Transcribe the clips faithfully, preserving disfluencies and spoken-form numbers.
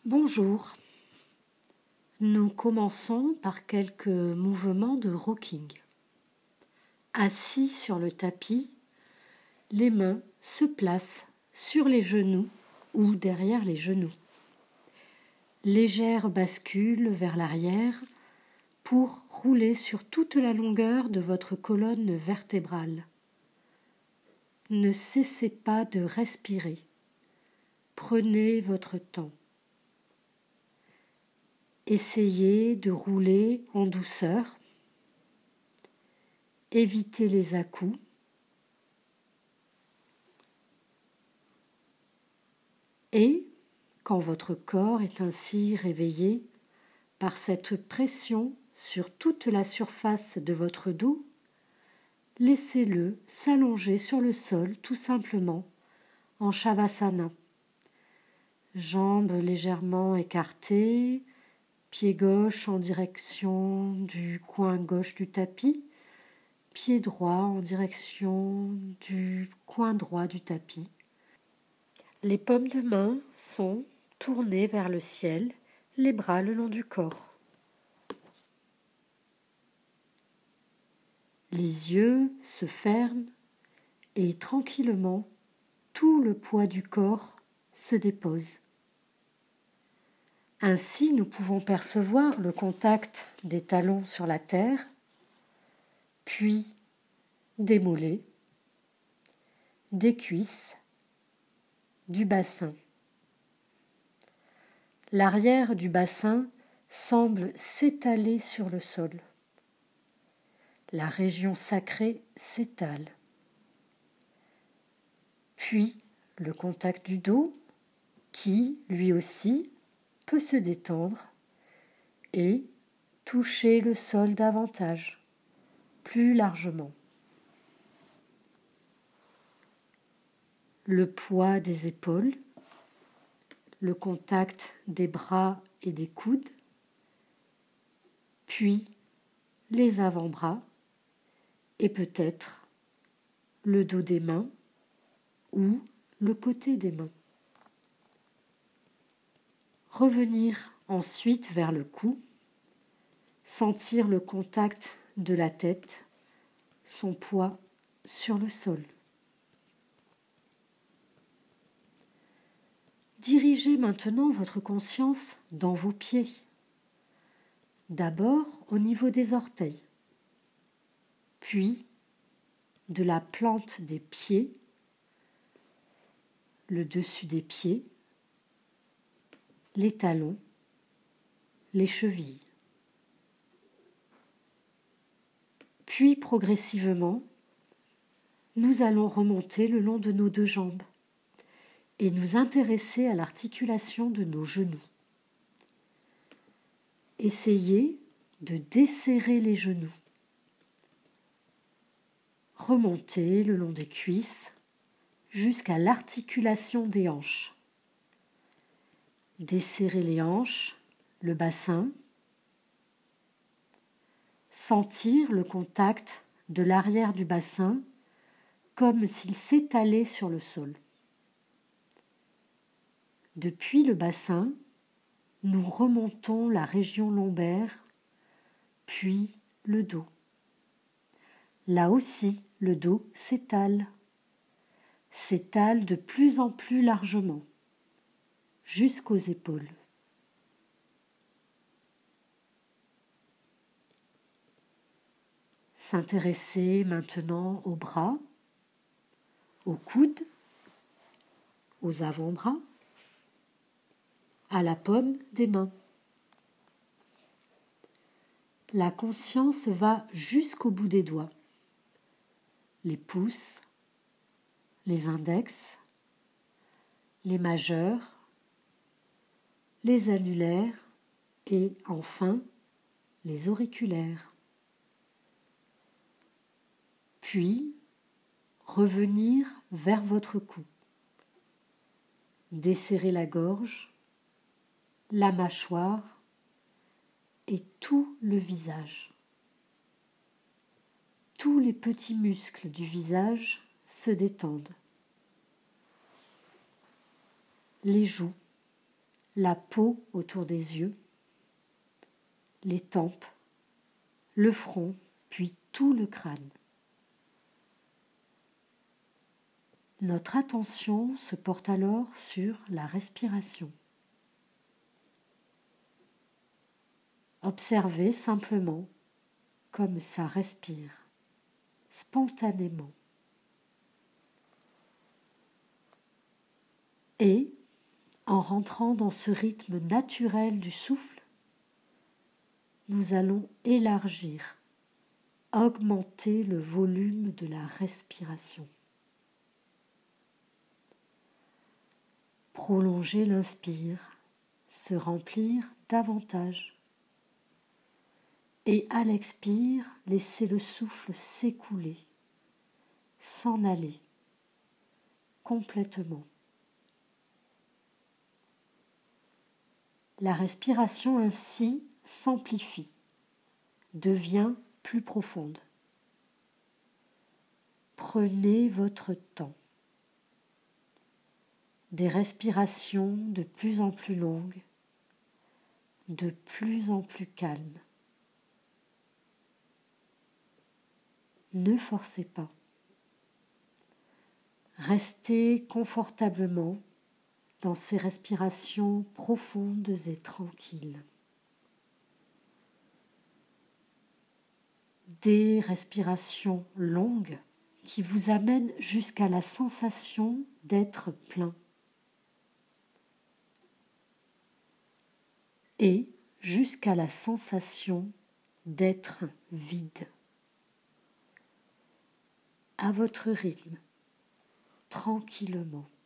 Bonjour, nous commençons par quelques mouvements de rocking. Assis sur le tapis, les mains se placent sur les genoux ou derrière les genoux. Légère bascule vers l'arrière pour rouler sur toute la longueur de votre colonne vertébrale. Ne cessez pas de respirer. Prenez votre temps. Essayez de rouler en douceur. Évitez les à-coups. Et, quand votre corps est ainsi réveillé par cette pression sur toute la surface de votre dos, laissez-le s'allonger sur le sol tout simplement en Shavasana. Jambes légèrement écartées, pied gauche en direction du coin gauche du tapis, pied droit en direction du coin droit du tapis. Les paumes de main sont tournées vers le ciel, les bras le long du corps. Les yeux se ferment et tranquillement, tout le poids du corps se dépose. Ainsi, nous pouvons percevoir le contact des talons sur la terre, puis des mollets, des cuisses, du bassin. L'arrière du bassin semble s'étaler sur le sol. La région sacrée s'étale. Puis le contact du dos qui, lui aussi, peut se détendre et toucher le sol davantage, plus largement. Le poids des épaules, le contact des bras et des coudes, puis les avant-bras et peut-être le dos des mains ou le côté des mains. Revenir ensuite vers le cou, sentir le contact de la tête, son poids sur le sol. Dirigez maintenant votre conscience dans vos pieds. D'abord au niveau des orteils, puis de la plante des pieds, le dessus des pieds, les talons, les chevilles. Puis progressivement, nous allons remonter le long de nos deux jambes et nous intéresser à l'articulation de nos genoux. Essayez de desserrer les genoux. Remontez le long des cuisses jusqu'à l'articulation des hanches. Desserrez les hanches, le bassin. Sentir le contact de l'arrière du bassin comme s'il s'étalait sur le sol. Depuis le bassin, nous remontons la région lombaire, puis le dos. Là aussi, le dos s'étale, s'étale de plus en plus largement, jusqu'aux épaules. S'intéresser maintenant aux bras, aux coudes, aux avant-bras, à la paume des mains. La conscience va jusqu'au bout des doigts, les pouces, les index, les majeurs, les annulaires et enfin les auriculaires. Puis, revenir vers votre cou. Desserrer la gorge, la mâchoire et tout le visage. Tous les petits muscles du visage se détendent. Les joues, la peau autour des yeux, les tempes, le front, puis tout le crâne. Notre attention se porte alors sur la respiration. Observez simplement comme ça respire, spontanément. Et, en rentrant dans ce rythme naturel du souffle, nous allons élargir, augmenter le volume de la respiration. Prolonger l'inspire, se remplir davantage. Et à l'expire, laissez le souffle s'écouler, s'en aller complètement. La respiration ainsi s'amplifie, devient plus profonde. Prenez votre temps. Des respirations de plus en plus longues, de plus en plus calmes. Ne forcez pas. Restez confortablement dans ces respirations profondes et tranquilles. Des respirations longues qui vous amènent jusqu'à la sensation d'être plein. Et jusqu'à la sensation d'être vide. À votre rythme, tranquillement.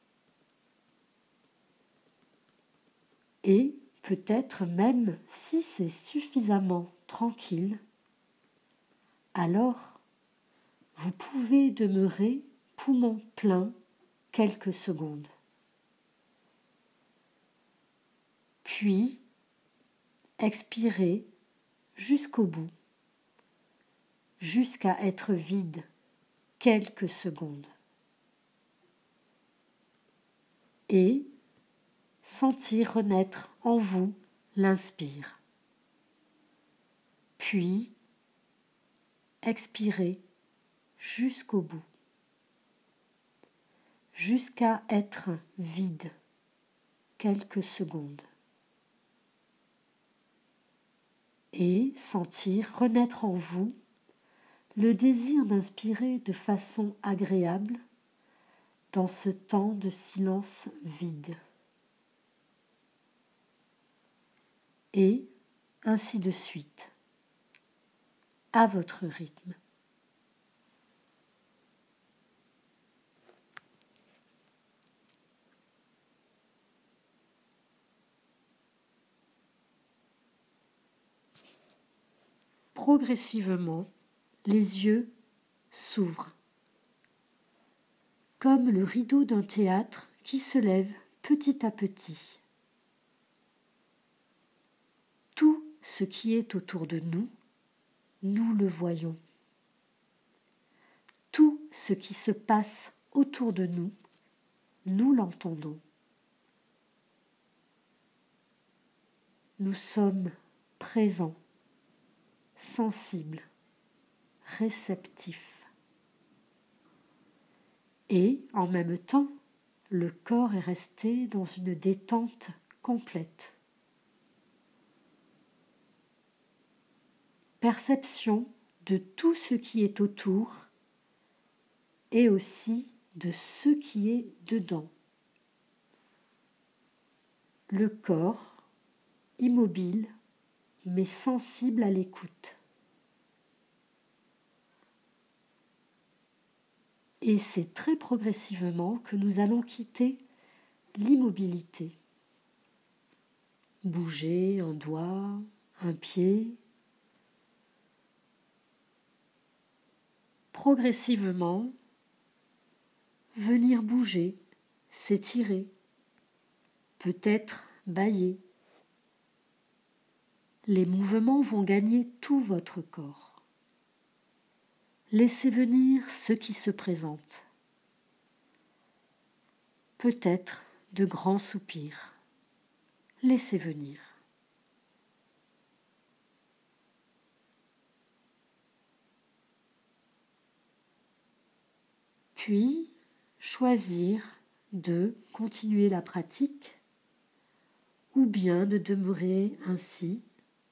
Et peut-être même si c'est suffisamment tranquille, alors vous pouvez demeurer poumon plein quelques secondes. Puis, expirez jusqu'au bout, jusqu'à être vide quelques secondes. Et sentir renaître en vous l'inspire. Puis, expirez jusqu'au bout, jusqu'à être vide quelques secondes. Et sentir renaître en vous le désir d'inspirer de façon agréable dans ce temps de silence vide. Et ainsi de suite, à votre rythme. Progressivement, les yeux s'ouvrent, comme le rideau d'un théâtre qui se lève petit à petit. Tout ce qui est autour de nous, nous le voyons. Tout ce qui se passe autour de nous, nous l'entendons. Nous sommes présents, sensibles, réceptifs. Et, en même temps, le corps est resté dans une détente complète. Perception de tout ce qui est autour et aussi de ce qui est dedans. Le corps, immobile, mais sensible à l'écoute. Et c'est très progressivement que nous allons quitter l'immobilité. Bouger un doigt, un pied. Progressivement, venir bouger, s'étirer, peut-être bâiller. Les mouvements vont gagner tout votre corps. Laissez venir ce qui se présente. Peut-être de grands soupirs, laissez venir. Puis, choisir de continuer la pratique ou bien de demeurer ainsi,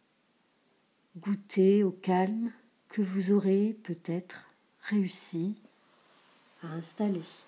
goûter au calme que vous aurez peut-être réussi à installer.